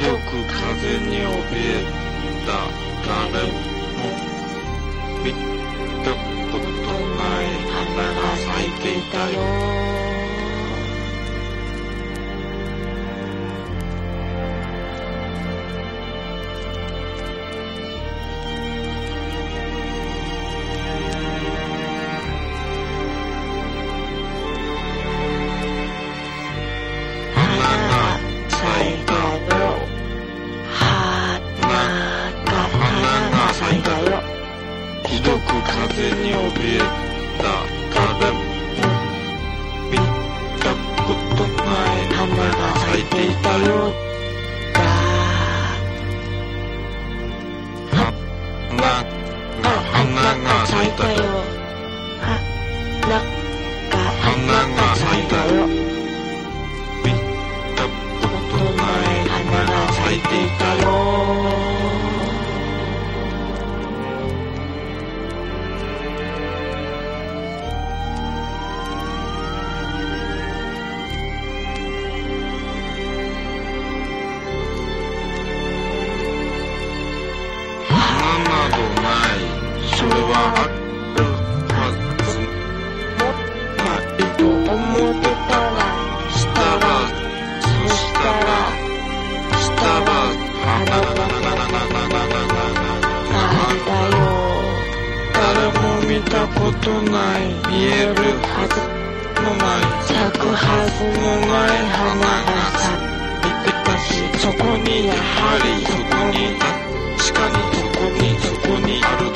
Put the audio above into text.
どく風に怯えた誰も見たことない花が咲いていたよ。ひどく風に怯えた誰も見たことない花が咲いていたよ。花が咲いたよ。花が咲いたよ。見たことない花が咲いていたよ。それはあるはずもないと思ってたらそしたら花なんだよ。誰も見たことない見えるはずのない咲くはずのない花が咲いてたし、そこにやはりそこに確かにそこにある